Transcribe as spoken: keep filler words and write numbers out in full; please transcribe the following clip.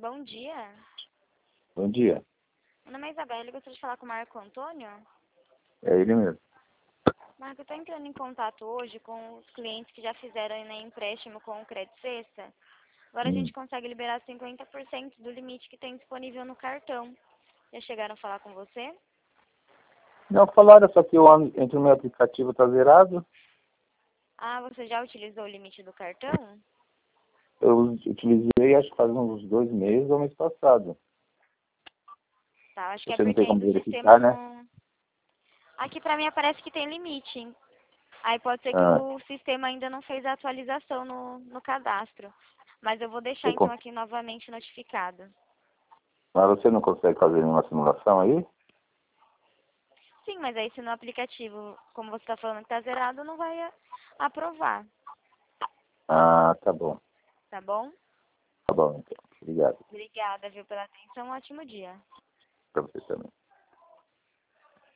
Bom dia. Bom dia. Meu nome é Isabela, eu gostaria de falar com o Marco Antônio. É ele mesmo. Marco, eu estou entrando em contato hoje com os clientes que já fizeram né, empréstimo com o Crédito Sexta. Agora a Hum. gente consegue liberar cinquenta por cento do limite que tem disponível no cartão. Já chegaram a falar com você? Não, falaram, só que eu ando- entro no meu aplicativo, tá zerado. Ah, você já utilizou o limite do cartão? Eu utilizei, acho que faz uns dois meses ou mês passado. Tá, acho que é Você não porque tem como ainda o sistema verificar, né? não... Aqui pra mim aparece que tem limite. Aí pode ser que Ah, o sistema ainda não fez a atualização no, no cadastro. Mas eu vou deixar você então con- aqui novamente notificado. Mas você não consegue fazer nenhuma simulação aí? Sim, mas aí se no aplicativo, como você está falando que está zerado, não vai a- aprovar, Ah, tá bom. tá bom? Tá bom, então. Obrigado. Obrigada, viu, pela atenção. Um ótimo dia. Pra você também.